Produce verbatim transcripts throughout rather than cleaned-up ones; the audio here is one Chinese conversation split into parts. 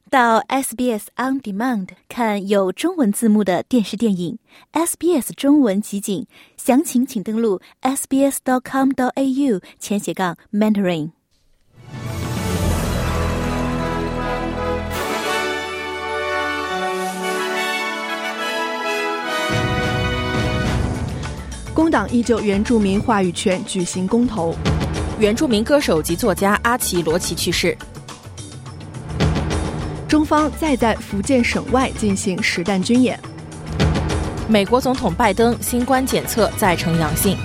到 S B S On Demand 看有中文字幕的电视电影 S B S 中文集锦，详情请登录 s b s dot com dot a u 前斜杠 Mandarin。 工党依旧原住民话语权举行公投。 原住民歌手及作家阿奇罗奇去世。 中方再在福建省外进行实弹军演。 美国总统拜登新冠检测再呈阳性。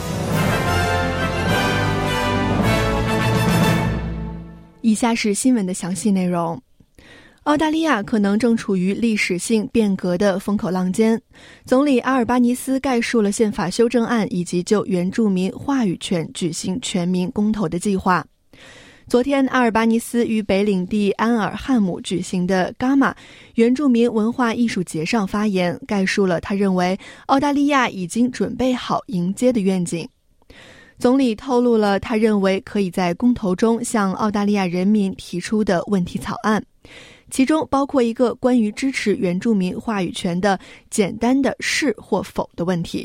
以下是新闻的详细内容。澳大利亚可能正处于历史性变革的风口浪尖，总理阿尔巴尼斯概述了宪法修正案以及就原住民话语权举行全民公投的计划。昨天，阿尔巴尼斯于北领地安尔汉姆举行的伽马原住民文化艺术节上发言，概述了他认为澳大利亚已经准备好迎接的愿景。总理透露了他认为可以在公投中向澳大利亚人民提出的问题草案，其中包括一个关于支持原住民话语权的简单的是或否的问题。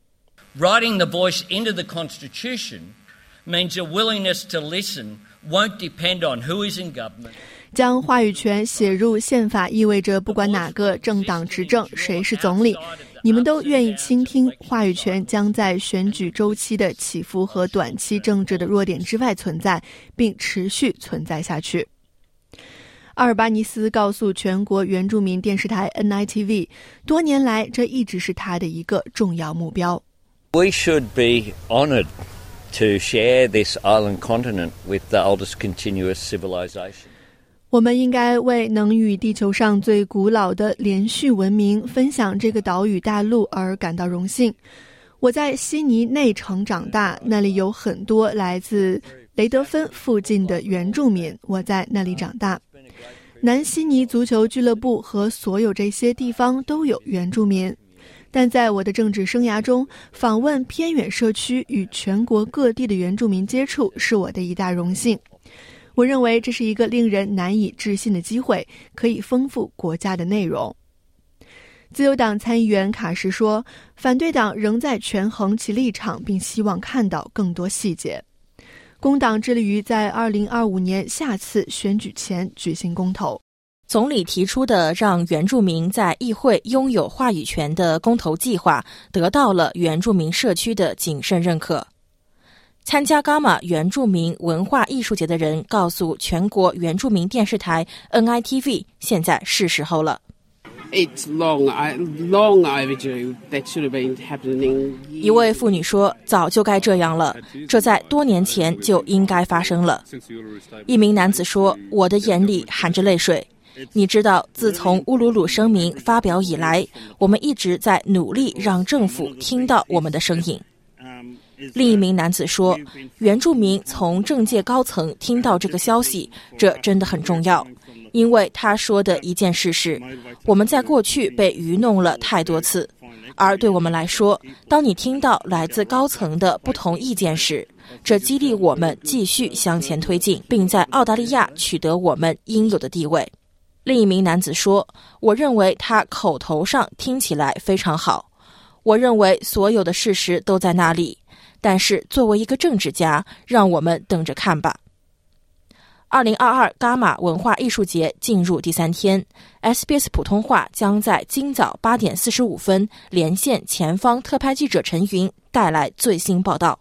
Writing the voice into the Constitution means your willingness to listen won't depend on who is in government. 将话语权写入宪法意味着不管哪个政党执政，谁是总理，你们都愿意倾听。话语权将在选举周期的起伏和短期政治的弱点之外存在，并持续存在下去。阿尔巴尼斯告诉全国原住民电视台 N I T V， 多年来这一直是他的一个重要目标。 We should be honored to share this island continent with the oldest continuous civilization. 我们应该为能与地球上最古老的连续文明分享这个岛屿大陆而感到荣幸。我在悉尼内城长大，那里有很多来自雷德芬附近的原住民，我在那里长大。南悉尼足球俱乐部和所有这些地方都有原住民，但在我的政治生涯中，访问偏远社区与全国各地的原住民接触是我的一大荣幸。我认为这是一个令人难以置信的机会，可以丰富国家的内容。自由党参议员卡什说，反对党仍在权衡其立场，并希望看到更多细节。工党致力于在二零二五年下次选举前举行公投。 总理提出的让原住民在议会拥有话语权的公投计划得到了原住民社区的谨慎认可。参加伽马原住民文化艺术节的人告诉全国原住民电视台 N I T V， 现在是时候了。 It's long, long overdue. That should have been happening. 一位妇女说，早就该这样了，这在多年前就应该发生了。一名男子说，我的眼里含着泪水。你知道，自从乌鲁鲁声明发表以来，我们一直在努力让政府听到我们的声音。另一名男子说，原住民从政界高层听到这个消息，这真的很重要。因为他说的一件事是，我们在过去被愚弄了太多次，而对我们来说，当你听到来自高层的不同意见时，这激励我们继续向前推进，并在澳大利亚取得我们应有的地位。另一名男子说，我认为他口头上听起来非常好，我认为所有的事实都在那里，但是作为一个政治家，让我们等着看吧。二零二二伽马文化艺术节进入第三天 ，S B S 普通话将在今早八点四十五分连线前方特派记者陈云，带来最新报道。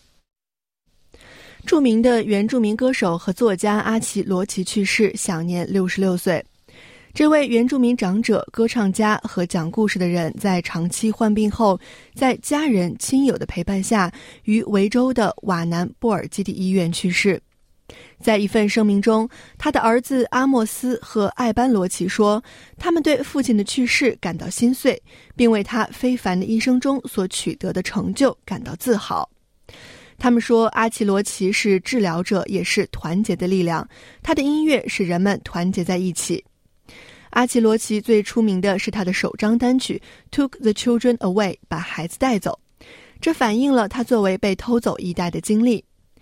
著名的原住民歌手和作家阿奇罗奇去世，享年六十六岁。这位原住民长者、歌唱家和讲故事的人，在长期患病后，在家人亲友的陪伴下，于维州的瓦南布尔基地医院去世。在一份声明中，他的儿子阿莫斯和艾班罗奇说，他们对父亲的去世感到心碎，并为他非凡的一生中所取得的成就感到自豪。他们说，阿奇罗奇是治疗者，也是团结的力量，他的音乐使人们团结在一起。阿奇罗奇最出名的是他的首张单曲 Took the Children Away， 把孩子带走，这反映了他作为被偷走一代的经历。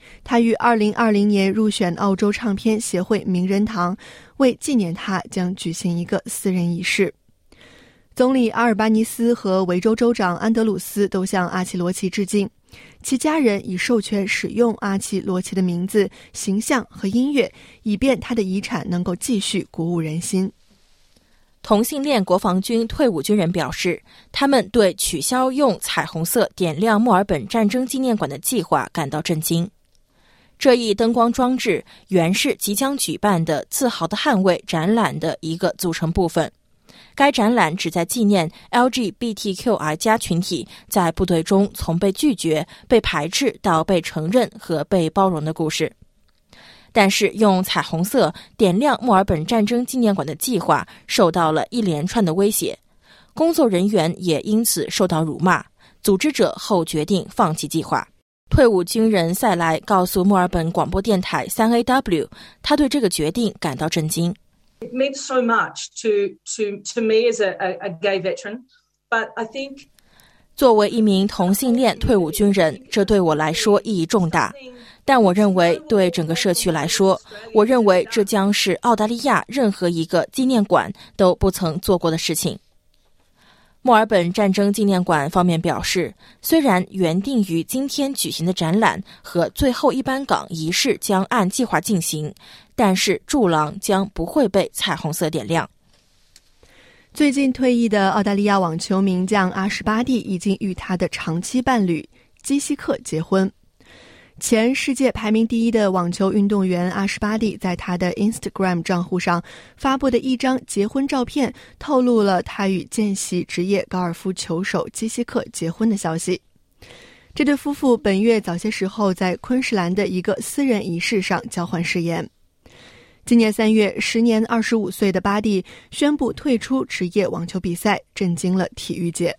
他于二零二零年入选澳洲唱片协会名人堂，为纪念他将举行一个私人仪式。总理阿尔巴尼斯和维州州长安德鲁斯都向阿奇罗奇致敬，其家人已授权使用阿奇罗奇的名字、形象和音乐，以便他的遗产能够继续鼓舞人心。 同性恋国防军退伍军人表示，他们对取消用彩虹色点亮墨尔本战争纪念馆的计划感到震惊。这一灯光装置原是即将举办的自豪的捍卫展览的一个组成部分。该展览旨在纪念 L G B T Q I 加群体在部队中从被拒绝、被排斥到被承认和被包容的故事。但是用彩虹色点亮墨尔本战争纪念馆的计划受到了一连串的威胁，工作人员也因此受到辱骂，组织者后决定放弃计划。退伍军人塞莱告诉墨尔本广播电台 三 A W， 他对这个决定感到震惊。 It meant so much to, to, to me as a, a gay veteran, but I think 作为一名同性恋退伍军人，这对我来说意义重大。但我认为对整个社区来说，我认为这将是澳大利亚任何一个纪念馆都不曾做过的事情。墨尔本战争纪念馆方面表示，虽然原定于今天举行的展览和最后一班岗仪式将按计划进行，但是柱廊将不会被彩虹色点亮。 最近退役的澳大利亚网球名将阿什巴蒂已经与他的长期伴侣基西克结婚。前世界排名第一的网球运动员阿什巴蒂在他的 Instagram 账户上发布的一张结婚照片，透露了他与见习职业高尔夫球手基西克结婚的消息。这对夫妇本月早些时候在昆士兰的一个私人仪式上交换誓言。今年三月，时年二十五岁的巴蒂宣布退出职业网球比赛，震惊了体育界。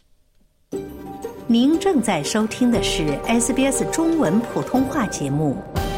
您正在收听的是 S B S 中文普通话节目。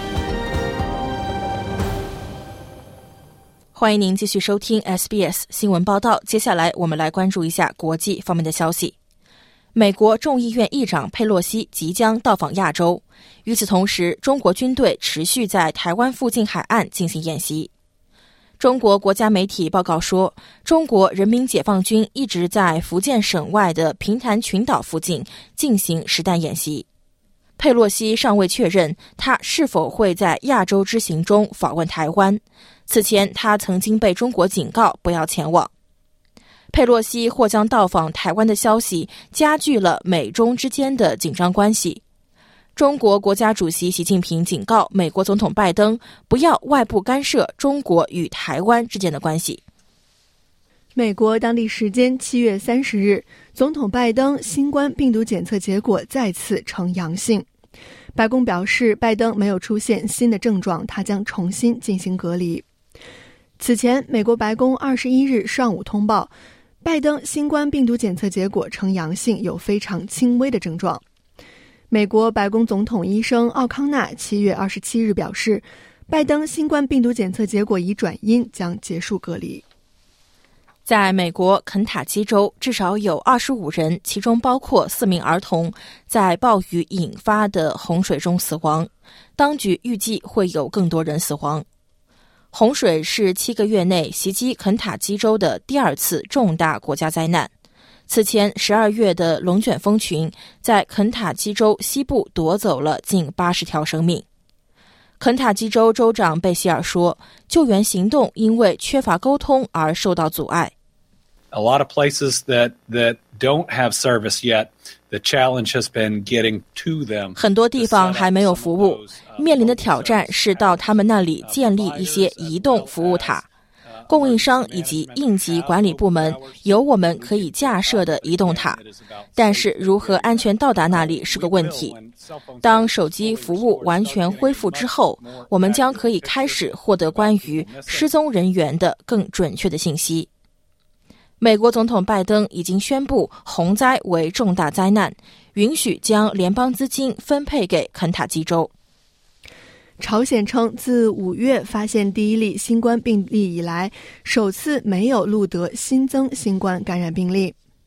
欢迎您继续收听 S B S 新闻报道。接下来我们来关注一下国际方面的消息。美国众议院议长佩洛西即将到访亚洲，与此同时，中国军队持续在台湾附近海岸进行演习。中国国家媒体报告说，中国人民解放军一直在福建省外的平潭群岛附近进行实弹演习。佩洛西尚未确认他是否会在亚洲之行中访问台湾，此前他曾经被中国警告不要前往。佩洛西或将到访台湾的消息加剧了美中之间的紧张关系。中国国家主席习近平警告美国总统拜登不要外部干涉中国与台湾之间的关系。 美国当地时间七月三十日，总统拜登新冠病毒检测结果再次呈阳性。白宫表示，拜登没有出现新的症状，他将重新进行隔离。此前，美国白宫二十一日上午通报，拜登新冠病毒检测结果呈阳性，有非常轻微的症状。美国白宫总统医生奥康纳七月二十七日表示，拜登新冠病毒检测结果已转阴，将结束隔离。 在美国肯塔基州，至少有二十五人，其中包括四名儿童，在暴雨引发的洪水中死亡。当局预计会有更多人死亡。洪水是七个月内袭击肯塔基州的第二次重大国家灾难。此前十二月的龙卷风群在肯塔基州西部夺走了近八十条生命。肯塔基州州长贝希尔说，救援行动因为缺乏沟通而受到阻碍。 A lot of places that, that don't have service yet, the challenge has been getting to them. 很多地方还没有服务，面临的挑战是到他们那里建立一些移动服务塔。供应商以及应急管理部门有我们可以架设的移动塔，但是如何安全到达那里是个问题。当手机服务完全恢复之后，我们将可以开始获得关于失踪人员的更准确的信息。美国总统拜登已经宣布洪灾为重大灾难，允许将联邦资金分配给肯塔基州。 朝鲜称，自五月发现第一例新冠病例以来，首次没有录得新增新冠感染病例。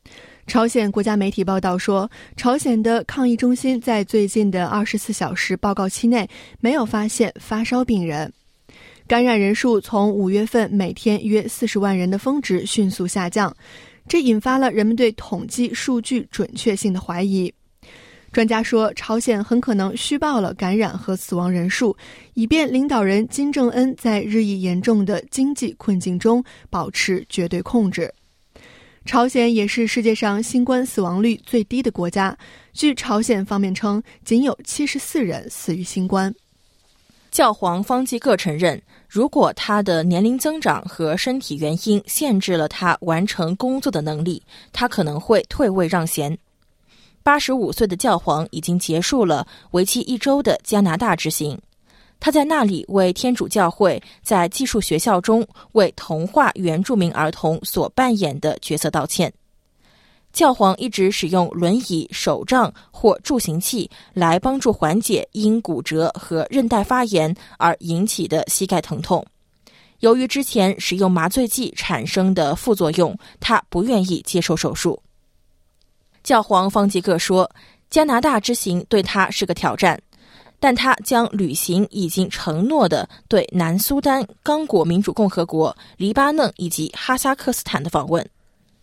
朝鲜国家媒体报道说，朝鲜的抗疫中心在最近的二十四小时报告期内没有发现发烧病人。感染人数从五月份每天约四十万人的峰值迅速下降，这引发了人们对统计数据准确性的怀疑。专家说，朝鲜很可能虚报了感染和死亡人数，以便领导人金正恩在日益严重的经济困境中保持绝对控制。朝鲜也是世界上新冠死亡率最低的国家，据朝鲜方面称，仅有七十四人死于新冠。 教皇方济各承认，如果他的年龄增长和身体原因限制了他完成工作的能力，他可能会退位让贤。八十五岁的教皇已经结束了为期一周的加拿大之行，他在那里为天主教会在寄宿学校中为同化原住民儿童所扮演的角色道歉。教皇一直使用轮椅、手杖或助行器来帮助缓解因骨折和韧带发炎而引起的膝盖疼痛。由于之前使用麻醉剂产生的副作用，他不愿意接受手术。教皇方济各说，加拿大之行对他是个挑战，但他将履行已经承诺的对南苏丹、刚果民主共和国、黎巴嫩以及哈萨克斯坦的访问。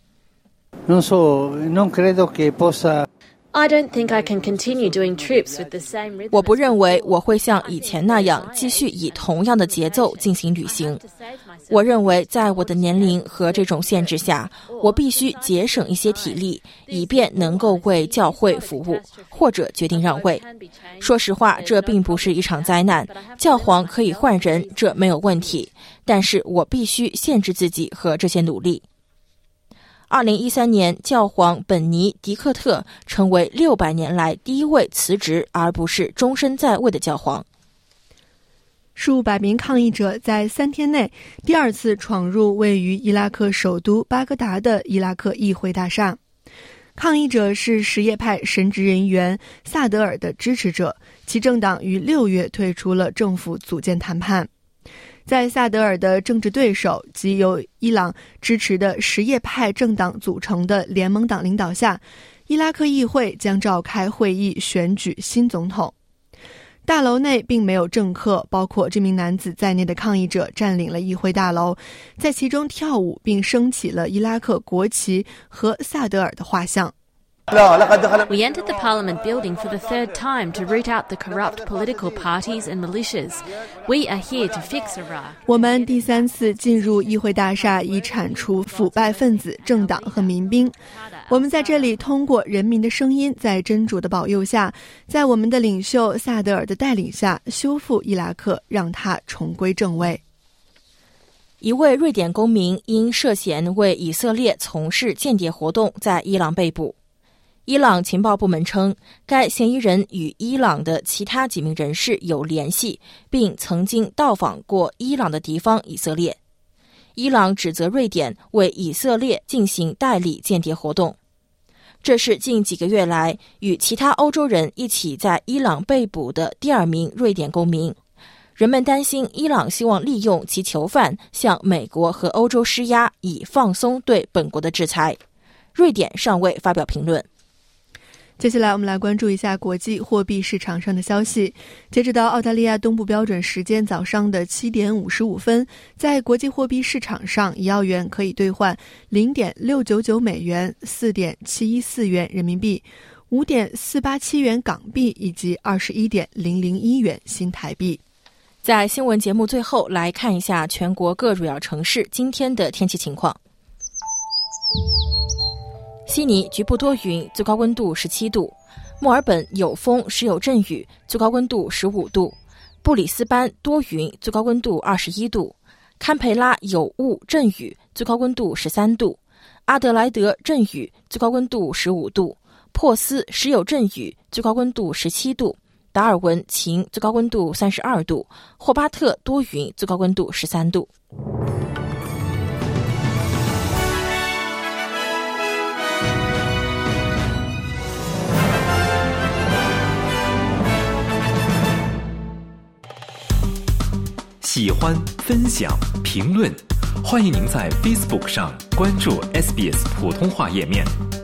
Non so, non credo che possa I don't think I can continue doing trips with the same rhythm. 我不认为我会像以前那样继续以同样的节奏进行旅行。我认为在我的年龄和这种限制下，我必须节省一些体力，以便能够为教会服务，或者决定让位。说实话，这并不是一场灾难，教皇可以换人，这没有问题，但是我必须限制自己和这些努力。二零一三年，教皇本尼迪克特成为六百年来第一位辞职而不是终身在位的教皇。 数百名抗议者在三天内第二次闯入位于伊拉克首都巴格达的伊拉克议会大厦。抗议者是什叶派神职人员萨德尔的支持者，其政党于六月退出了政府组建谈判。在萨德尔的政治对手及由伊朗支持的什叶派政党组成的联盟党领导下，伊拉克议会将召开会议选举新总统。大楼内并没有政客，包括这名男子在内的抗议者占领了议会大楼，在其中跳舞并升起了伊拉克国旗和萨德尔的画像。 We entered the Parliament building for the third time to root out the corrupt political parties and militias. We are here to fix Iraq. 我们第三次进入议会大厦，以铲除腐败分子、政党和民兵。我们在这里通过人民的声音，在真主的保佑下，在我们的领袖萨德尔的带领下，修复伊拉克，让它重归正位。 一位瑞典公民因涉嫌为以色列从事间谍活动，在伊朗被捕。伊朗情报部门称，该嫌疑人与伊朗的其他几名人士有联系，并曾经到访过伊朗的敌方以色列。伊朗指责瑞典为以色列进行代理间谍活动。这是近几个月来与其他欧洲人一起在伊朗被捕的第二名瑞典公民。人们担心伊朗希望利用其囚犯向美国和欧洲施压，以放松对本国的制裁。瑞典尚未发表评论。 接下来我们来关注一下国际货币市场上的消息。截止到澳大利亚东部标准时间早上的七点五十五分，在国际货币市场上，一澳元可以兑换零点六九九美元、四点七一四元人民币、五点四八七元港币以及二十一点零零一元新台币。 在新闻节目最后来看一下全国各主要城市今天的天气情况。悉尼局部多云，最高温度十七度；墨尔本有风时有阵雨，最高温度十五度；布里斯班多云，最高温度二十一度；堪培拉有雾阵雨，最高温度十三度；阿德莱德阵雨，最高温度十五度；珀斯时有阵雨，最高温度十七度；达尔文晴，最高温度三十二度；霍巴特多云，最高温度十三度。 喜欢、分享、评论，欢迎您在 Facebook 上关注 S B S 普通话页面。